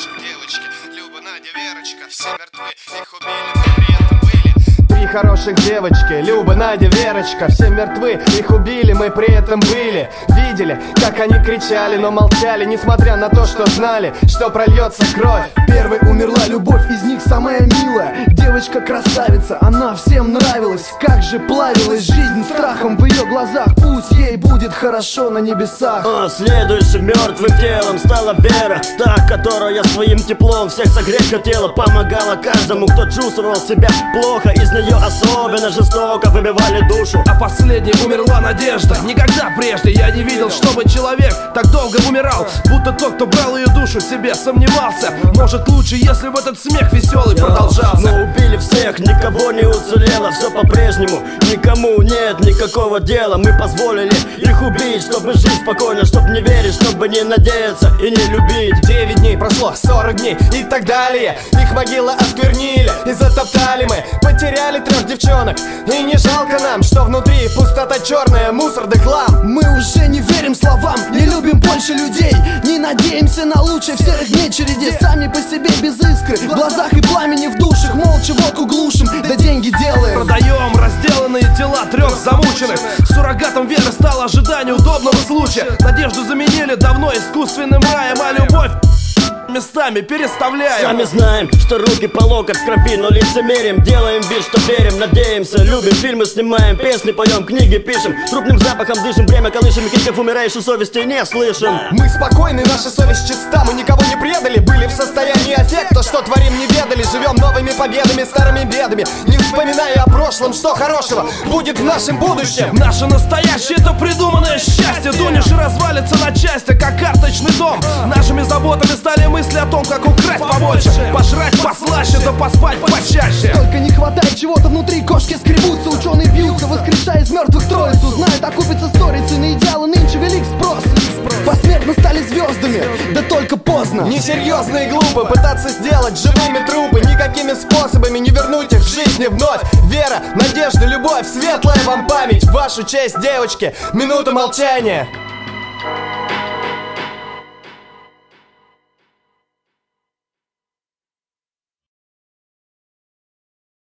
хороших девочки: Люба, Надя, Верочка. Все мертвы, их убили, но при этом были. Три хороших девочки: Люба, Надя, Верочка. Все мертвы, их убили, мы при этом были. Видели, как они кричали, но молчали, несмотря на то, что знали, что прольется кровь. Первой умерла любовь, из них самая милая. Девочка красавица, она всем нравилась. Как же плавилась жизнь страхом в ее глазах. Пусть ей будет хорошо на небесах. Следующим мертвым телом стала Вера, та, которая своим теплом всех согреть хотела. Помогала каждому, кто чувствовал себя плохо. Из нее особенно жестоко выбивали душу. А последней умерла Надежда. Никогда прежде я не видел, чтобы человек так долго умирал. Будто тот, кто брал ее душу себе, сомневался. Может лучше, если бы этот смех веселый продолжался. Но убили всех, никого не уцелело. Все по-прежнему, никому нет никакого дела. Мы позволили их убить, чтобы жить спокойно, чтобы не верить, чтобы не надеяться и не любить. 9 дней прошло, 40 дней и так далее. Их могилы осквернили и затоптали мы. Потеряли 3 девчонок, и не жалко нам, что внутри пустота черная, мусор да хлам. Мы уже не верим словам, не любим больше людей. Не надеемся на лучшее в серых дней череде. Сами по себе без искры, в глазах и пламени в душах. Молча водку глушим, да деньги делаем. Продаем разделанные тела 3 замученных. Суррогатом веры стало ожидание удобного случая. Надежду заменили давно искусственным раем, а любовь местами переставляем. Сами знаем, что руки по локоть в крови, но лицемерим. Делаем вид, что верим, надеемся, любим. Фильмы снимаем, песни поем, книги пишем. Трупным запахом дышим, время колышем. Криков умирающей совести не слышим. Мы спокойны, наша совесть чиста. Мы никого не предали, были в состоянии аффекта. Что творим, не ведали, живем новыми победами, старыми бедами, не вспоминая о прошлом. Что хорошего будет в нашем будущем? Наше настоящее — это придуманное счастье. Дунешь и развалится на части, как карточный дом. Нашими заботами стали мысли о том, как украсть побольше, пожрать послаще, да поспать почаще. Только не хватает чего-то внутри, кошки скребутся. Ученые бьются, воскрешая из мертвых троицу. Знают, окупится сторицей, на идеалы нынче велик спрос. Посмертно стали звездами, да только поздно. Несерьезно и глупо пытаться сделать живыми трупы. Никакими способами не вернуть их в жизни вновь. Вера, надежда, любовь, светлая вам память. В вашу честь, девочки, минута молчания.